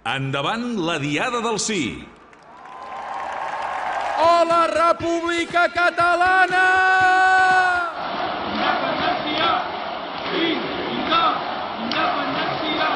Endavant la Diada del Sí. O la República Catalana! Independència! Sí! Independència!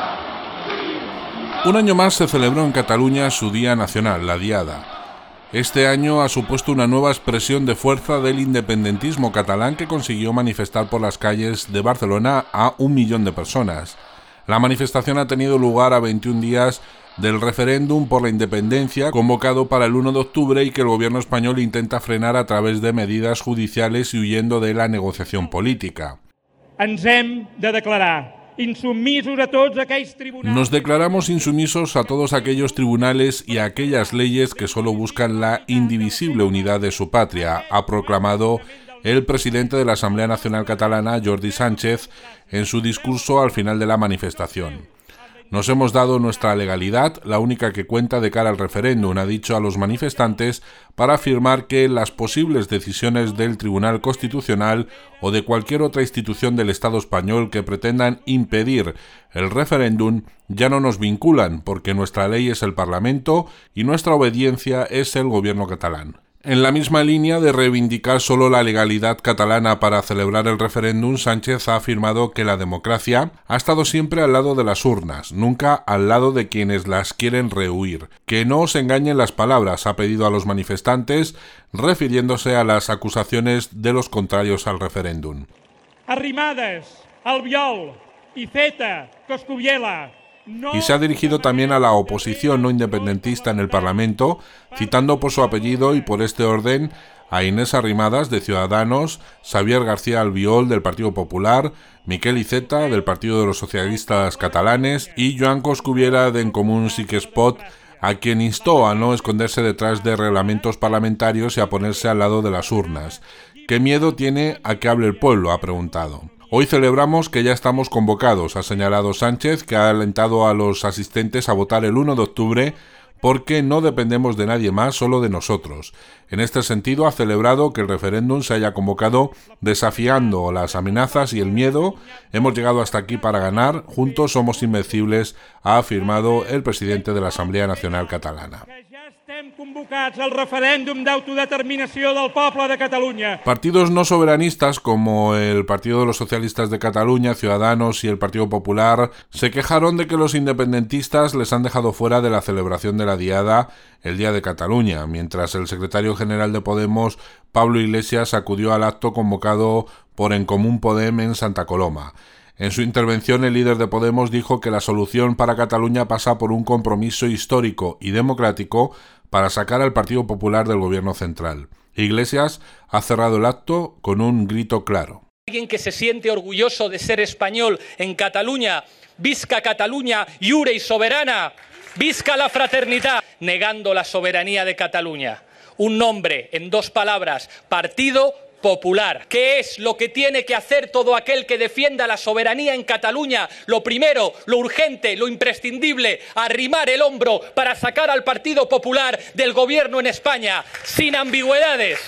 Un año más se celebró en Cataluña su Día Nacional, la Diada. Este año ha supuesto una nueva expresión de fuerza del independentismo catalán que consiguió manifestar por las calles de Barcelona a 1 millón de personas. La manifestación ha tenido lugar a 21 días del referéndum por la independencia convocado para el 1 de octubre y que el gobierno español intenta frenar a través de medidas judiciales y huyendo de la negociación política. Ens hem de declarar insumisos a tots aquells tribunals. Nos declaramos insumisos a todos aquellos tribunales y a aquellas leyes que solo buscan la indivisible unidad de su patria, ha proclamado el presidente de la Asamblea Nacional Catalana, Jordi Sánchez, en su discurso al final de la manifestación. Nos hemos dado nuestra legalidad, la única que cuenta de cara al referéndum, ha dicho a los manifestantes, para afirmar que las posibles decisiones del Tribunal Constitucional o de cualquier otra institución del Estado español que pretendan impedir el referéndum ya no nos vinculan, porque nuestra ley es el Parlamento y nuestra obediencia es el gobierno catalán. En la misma línea de reivindicar solo la legalidad catalana para celebrar el referéndum, Sánchez ha afirmado que la democracia ha estado siempre al lado de las urnas, nunca al lado de quienes las quieren rehuir. Que no os engañen las palabras, ha pedido a los manifestantes, refiriéndose a las acusaciones de los contrarios al referéndum. Arrimadas, Albiol, Iceta, Coscubiela. Y se ha dirigido también a la oposición no independentista en el Parlamento, citando por su apellido y por este orden a Inés Arrimadas, de Ciudadanos, Xavier García Albiol, del Partido Popular, Miquel Iceta, del Partido de los Socialistas Catalanes, y Joan Coscubiela, de En Comú Sí que es Pot, a quien instó a no esconderse detrás de reglamentos parlamentarios y a ponerse al lado de las urnas. ¿Qué miedo tiene a que hable el pueblo?, ha preguntado. Hoy celebramos que ya estamos convocados, ha señalado Sánchez, que ha alentado a los asistentes a votar el 1 de octubre porque no dependemos de nadie más, solo de nosotros. En este sentido, ha celebrado que el referéndum se haya convocado desafiando las amenazas y el miedo. Hemos llegado hasta aquí para ganar, juntos somos invencibles, ha afirmado el presidente de la Asamblea Nacional Catalana. Estem convocats al referèndum d'autodeterminació del poble de Catalunya. Partidos no soberanistas como el Partido de los Socialistas de Cataluña, Ciudadanos y el Partido Popular se quejaron de que los independentistas les han dejado fuera de la celebración de la Diada el Día de Cataluña, mientras el secretario general de Podemos, Pablo Iglesias, acudió al acto convocado por En Comú Podem en Santa Coloma. En su intervención, el líder de Podemos dijo que la solución para Cataluña pasa por un compromiso histórico y democrático para sacar al Partido Popular del gobierno central. Iglesias ha cerrado el acto con un grito claro. Alguien que se siente orgulloso de ser español en Cataluña, visca Cataluña lliure y soberana, visca la fraternidad, negando la soberanía de Cataluña. Un nombre en 2 palabras, Partido Popular. ¿Qué es lo que tiene que hacer todo aquel que defienda la soberanía en Cataluña? Lo primero, lo urgente, lo imprescindible, arrimar el hombro para sacar al Partido Popular del gobierno en España, sin ambigüedades.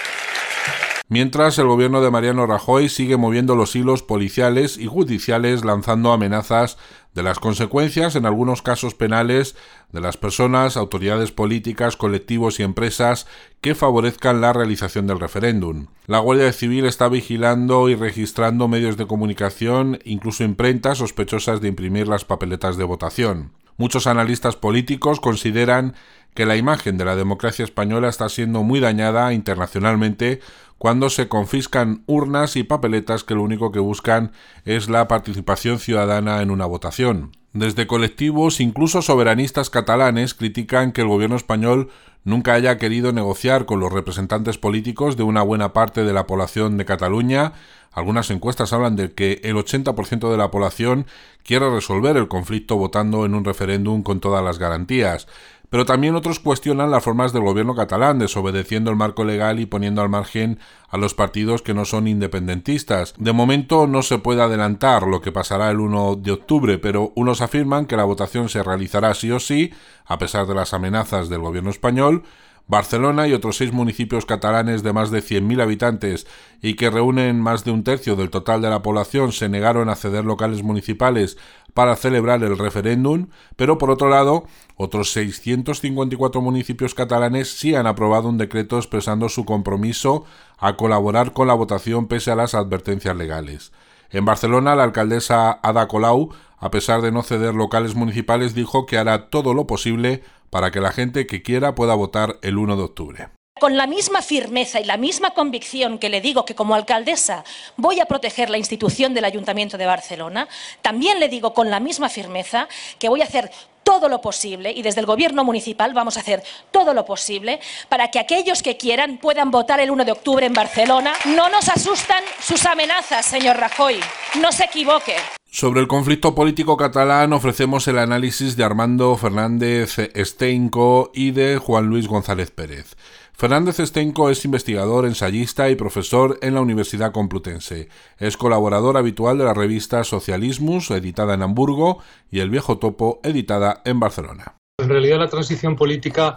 Mientras, el gobierno de Mariano Rajoy sigue moviendo los hilos policiales y judiciales, lanzando amenazas de las consecuencias, en algunos casos penales, de las personas, autoridades políticas, colectivos y empresas que favorezcan la realización del referéndum. La Guardia Civil está vigilando y registrando medios de comunicación, incluso imprentas sospechosas de imprimir las papeletas de votación. Muchos analistas políticos consideran que la imagen de la democracia española está siendo muy dañada internacionalmente cuando se confiscan urnas y papeletas que lo único que buscan es la participación ciudadana en una votación. Desde colectivos, incluso soberanistas catalanes, critican que el gobierno español nunca haya querido negociar con los representantes políticos de una buena parte de la población de Cataluña. Algunas encuestas hablan de que el 80% de la población quiere resolver el conflicto votando en un referéndum con todas las garantías. Pero también otros cuestionan las formas del gobierno catalán, desobedeciendo el marco legal y poniendo al margen a los partidos que no son independentistas. De momento no se puede adelantar lo que pasará el 1 de octubre, pero unos afirman que la votación se realizará sí o sí, a pesar de las amenazas del gobierno español. Barcelona y otros 6 municipios catalanes de más de 100.000 habitantes y que reúnen más de un tercio del total de la población se negaron a ceder locales municipales para celebrar el referéndum, pero por otro lado, otros 654 municipios catalanes sí han aprobado un decreto expresando su compromiso a colaborar con la votación pese a las advertencias legales. En Barcelona, la alcaldesa Ada Colau, a pesar de no ceder locales municipales, dijo que hará todo lo posible para que la gente que quiera pueda votar el 1 de octubre. Con la misma firmeza y la misma convicción que le digo que como alcaldesa voy a proteger la institución del Ayuntamiento de Barcelona, también le digo con la misma firmeza que voy a hacer todo lo posible, y desde el Gobierno municipal vamos a hacer todo lo posible para que aquellos que quieran puedan votar el 1 de octubre en Barcelona. No nos asustan sus amenazas, señor Rajoy, no se equivoque. Sobre el conflicto político catalán ofrecemos el análisis de Armando Fernández Steinco y de Juan Luis González Pérez. Fernández Steinco es investigador, ensayista y profesor en la Universidad Complutense. Es colaborador habitual de la revista Socialismus, editada en Hamburgo, y El Viejo Topo, editada en Barcelona. En realidad la transición política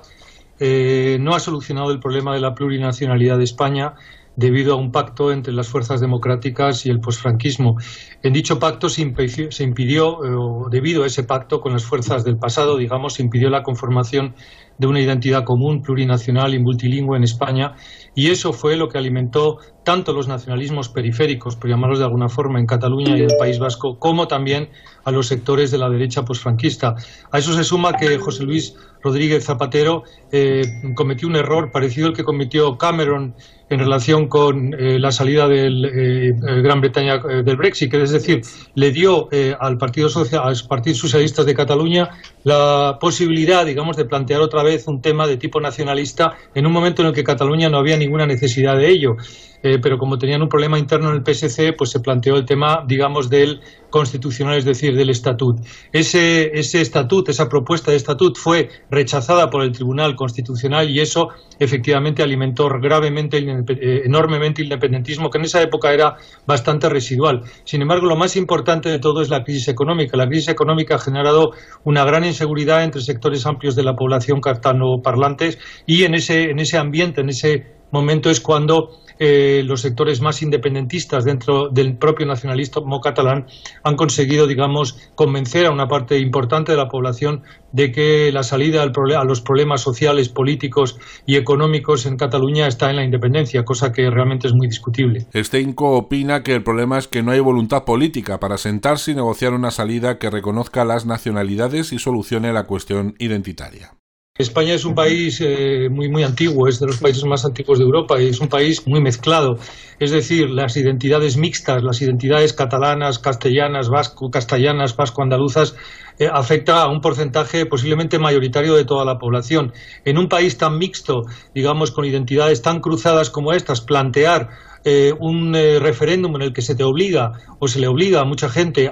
no ha solucionado el problema de la plurinacionalidad de España debido a un pacto entre las fuerzas democráticas y el posfranquismo. En dicho pacto se impidió, debido a ese pacto con las fuerzas del pasado, digamos, se impidió la conformación de una identidad común, plurinacional y multilingüe en España, y eso fue lo que alimentó tanto los nacionalismos periféricos, por llamarlos de alguna forma, en Cataluña y en el País Vasco, como también a los sectores de la derecha posfranquista. A eso se suma que José Luis Rodríguez Zapatero cometió un error parecido al que cometió Cameron en relación con la salida de Gran Bretaña del Brexit, es decir, le dio al Partido Socialista de Cataluña la posibilidad, digamos, de plantear otra vez un tema de tipo nacionalista en un momento en el que Cataluña no había ninguna necesidad de ello. Pero como tenían un problema interno en el PSC, pues se planteó el tema, digamos, del constitucional, es decir, del estatut. Ese estatut, esa propuesta de estatut fue rechazada por el Tribunal Constitucional y eso efectivamente alimentó gravemente, enormemente el independentismo, que en esa época era bastante residual. Sin embargo, lo más importante de todo es la crisis económica. La crisis económica ha generado una gran inseguridad entre sectores amplios de la población catalanoparlantes y en ese ambiente, en ese momento es cuando los sectores más independentistas dentro del propio nacionalismo catalán han conseguido, digamos, convencer a una parte importante de la población de que la salida a los problemas sociales, políticos y económicos en Cataluña está en la independencia, cosa que realmente es muy discutible. Steinco opina que el problema es que no hay voluntad política para sentarse y negociar una salida que reconozca las nacionalidades y solucione la cuestión identitaria. España es un país muy antiguo, es de los países más antiguos de Europa y es un país muy mezclado. Es decir, las identidades mixtas, las identidades catalanas, castellanas, vasco-andaluzas, afecta a un porcentaje posiblemente mayoritario de toda la población. En un país tan mixto, digamos, con identidades tan cruzadas como estas, plantear un referéndum en el que se te obliga o se le obliga a mucha gente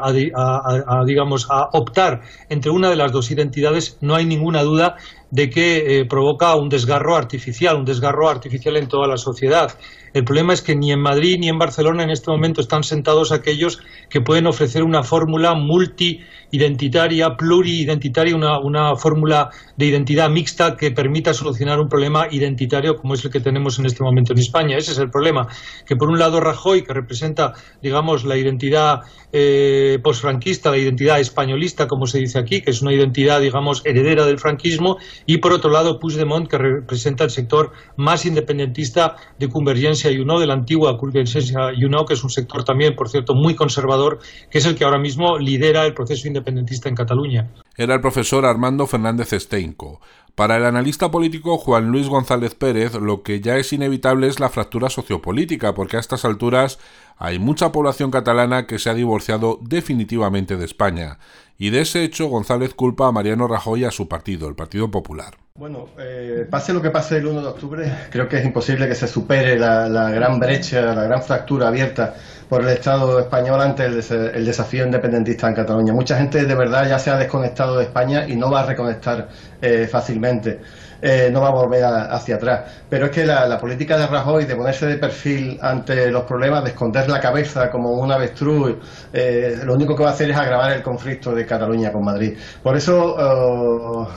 a optar entre una de las dos identidades, no hay ninguna duda de que provoca un desgarro artificial en toda la sociedad. El problema es que ni en Madrid ni en Barcelona en este momento están sentados aquellos que pueden ofrecer una fórmula multi-identitaria, pluri-identitaria, una fórmula de identidad mixta que permita solucionar un problema identitario como es el que tenemos en este momento en España. Ese es el problema, que por un lado Rajoy, que representa, digamos, la identidad posfranquista, la identidad españolista, como se dice aquí, que es una identidad, digamos, heredera del franquismo, y por otro lado Puigdemont, que representa el sector más independentista de Convergencia i Unió, de la antigua Convergencia i Unió, que es un sector también, por cierto, muy conservador, que es el que ahora mismo lidera el proceso independentista en Cataluña. Era el profesor Armando Fernández Steinco. Para el analista político Juan Luis González Pérez, lo que ya es inevitable es la fractura sociopolítica, porque a estas alturas hay mucha población catalana que se ha divorciado definitivamente de España. Y de ese hecho, González culpa a Mariano Rajoy y a su partido, el Partido Popular. Bueno, pase lo que pase el 1 de octubre, creo que es imposible que se supere la gran brecha, la gran fractura abierta por el Estado español ante el desafío independentista en Cataluña. Mucha gente de verdad ya se ha desconectado de España y no va a reconectar fácilmente. No va a volver hacia atrás. Pero es que la política de Rajoy de ponerse de perfil ante los problemas, de esconder la cabeza como un avestruz, lo único que va a hacer es agravar el conflicto de Cataluña con Madrid. Por eso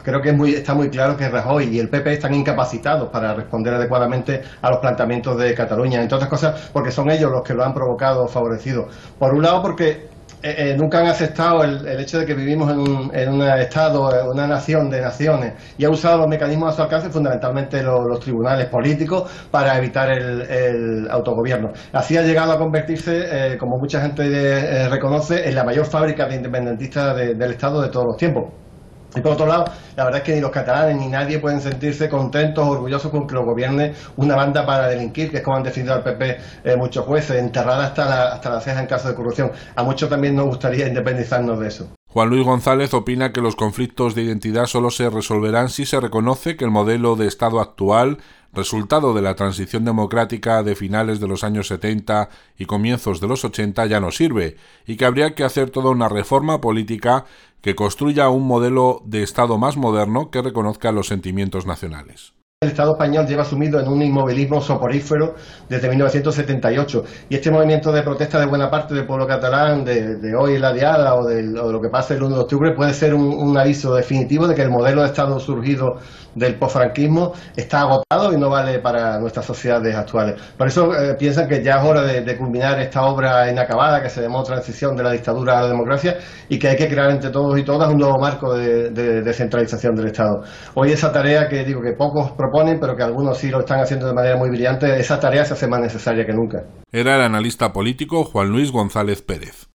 creo que está muy claro que Rajoy y el PP están incapacitados para responder adecuadamente a los planteamientos de Cataluña, entre otras cosas porque son ellos los que lo han provocado o favorecido. Por un lado porque nunca han aceptado el hecho de que vivimos en un Estado, una nación de naciones, y ha usado los mecanismos a su alcance, fundamentalmente los tribunales políticos, para evitar el autogobierno. Así ha llegado a convertirse, como mucha gente reconoce, en la mayor fábrica de independentistas del Estado de todos los tiempos. Y por otro lado, la verdad es que ni los catalanes ni nadie pueden sentirse contentos o orgullosos con que lo gobierne una banda para delinquir, que es como han definido al PP muchos jueces, enterrada hasta la ceja en caso de corrupción. A muchos también nos gustaría independizarnos de eso. Juan Luis González opina que los conflictos de identidad solo se resolverán si se reconoce que el modelo de Estado actual, resultado de la transición democrática de finales de los años 70 y comienzos de los 80, ya no sirve, y que habría que hacer toda una reforma política que construya un modelo de Estado más moderno que reconozca los sentimientos nacionales. El Estado español lleva sumido en un inmovilismo soporífero desde 1978 y este movimiento de protesta de buena parte del pueblo catalán de hoy la diada o de lo que pase el 1 de octubre puede ser un aviso definitivo de que el modelo de Estado surgido del posfranquismo está agotado y no vale para nuestras sociedades actuales. Por eso piensan que ya es hora de culminar esta obra inacabada que se llamó transición de la dictadura a la democracia y que hay que crear entre todos y todas un nuevo marco de descentralización del Estado. Hoy esa tarea que digo que pocos proponen, pero que algunos sí lo están haciendo de manera muy brillante, esa tarea se hace más necesaria que nunca. Era el analista político Juan Luis González Pérez.